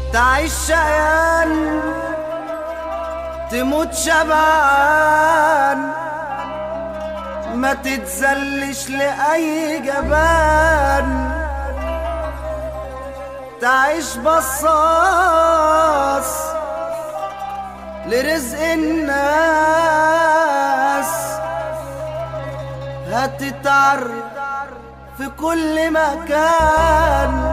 تعيش شقيان تموت شبعان، ما تتذلش لأي جبان. تعيش بصاص لرزق الناس، هتتعرف في كل مكان.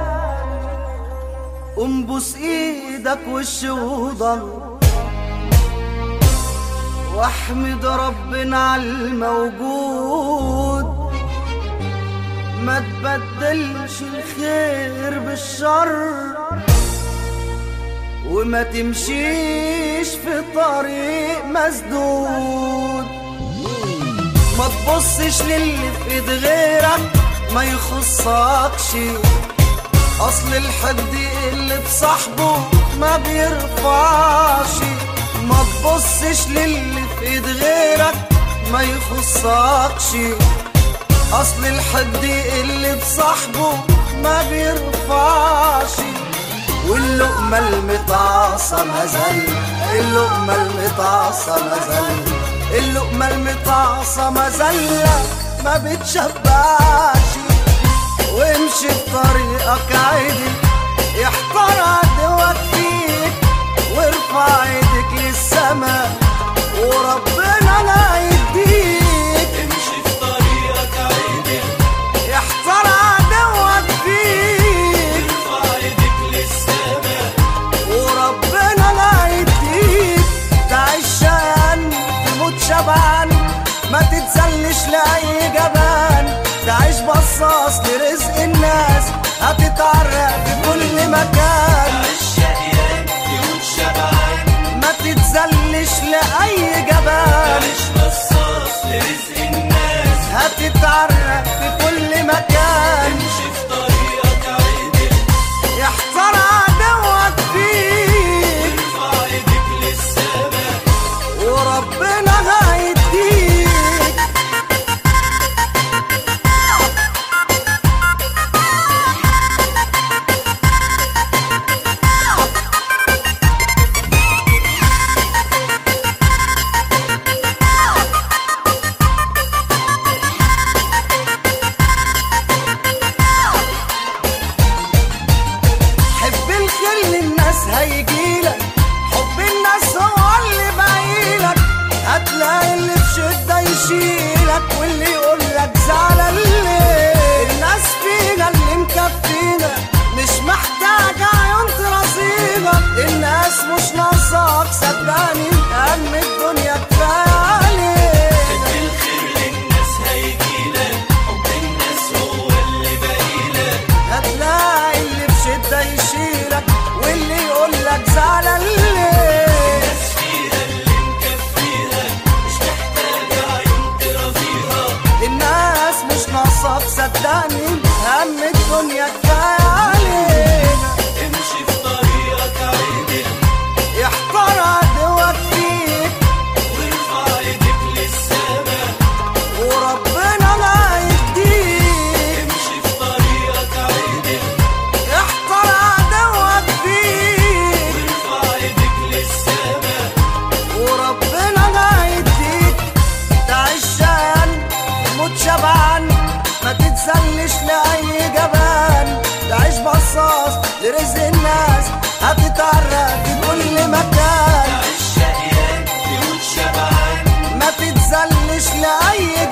انبوس ايدك والشوضن واحمد ربنا على الموجود، ما تبدلش الخير بالشر، وما تمشيش في طريق مسدود. ما تبصش للي في ايد غيرك ما يخصكش، اصل الحقد اللي بصاحبه ما بيرفعش. ما تبصش للي في ايد غيرك ما يخصكش، اصل الحقد اللي بصاحبه ما بيرفعش. واللقمة المتعصة مازال، اللقمة المتعصة مازال، اللقمة المتعصة مازال ما بتشبعش. وامشي بطريقك عدل يحتار عدوك فيك، وارفع ايدك للسما وربنا لا يديك. امشي في طريقك عدل يحتار عدوك فيك، وارفع ايدك للسما وربنا لا يديك. تعيش شقيان تموت شبعان، ما تتذلش لأي جبان. تعيش بصاص لرزق الناس، هتتعرق في كل مكان. تعيش شقيان تموت شبعان، ما تتذلش لأي جبان. تعيش بصاص لرزق الناس، هتتعرق في كل مكان. امشي في طريقك عدل يحتار عدوك فيك، وارفع ايدك للسما وربنا هيديك. هيجيلك حب الناس هو اللي باقيلك، هتلاقي اللي في شدة يشيلك واللي يقولك زعلان ليه. الناس فينا اللي مكفينا مش محتاجة عيون ترازينا، الناس مش ناقصاك صدقني، هم الدنيا كفاية عليك. حب الخير للناس هيجيلك، حب الناس هو اللي باقيلك، هتلاقي اللي في شدة يشيلك واللي يقولك زعلان ليه. الناس فيها اللي مكفيها مش محتاجة عيون ترازيها، الناس مش ناقصاك صدقني، هم الدنيا كفاية علينا. امشي في طريقك عدل يحتار عدوك فيك، وارفع ايدك للسما وربنا لا يديك. امشي في طريقك عدل يحتار عدوك فيك، وارفع ايدك للسما وربنا لا يديك. تعيش شقيان تموت شبعان، ما تتذلش لأي جبان. تعيش بصاص لرزق الناس، هتتعرق في كل مكان. تعيش شقيان تموت شبعان، ما تتذلش لأي